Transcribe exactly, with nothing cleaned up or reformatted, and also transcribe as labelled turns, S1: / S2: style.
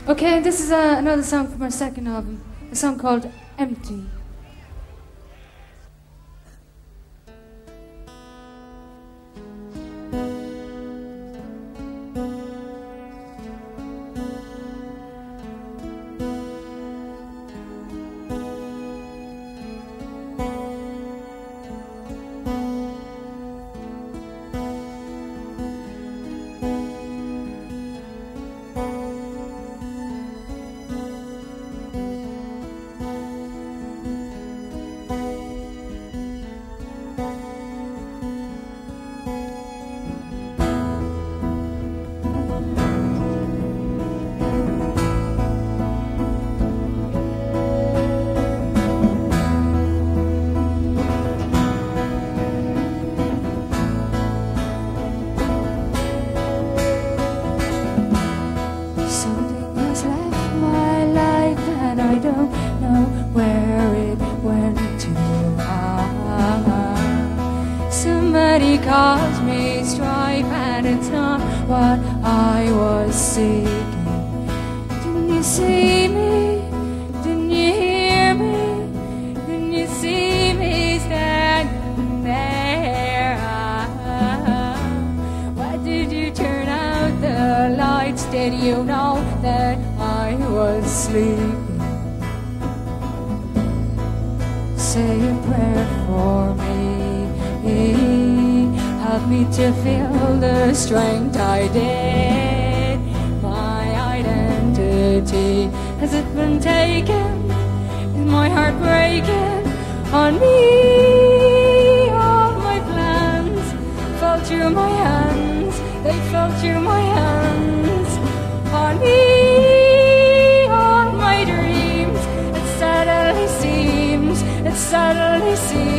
S1: Okay, this is uh, another song from our second album, a song called Empty. I don't know where it went to. Ah, somebody caused me strife, and it's not what I was seeking. Didn't you see me? Didn't you hear me? Didn't you see me standing there? Ah, why did you turn out the lights? Did you know that I was sleeping? Say a prayer for me, help me to feel the strength I did. My identity, has it been taken? Is my heart breaking on me? All my plans fell through my hands, they fell through my hands on me. All my dreams, it suddenly seems It suddenly seems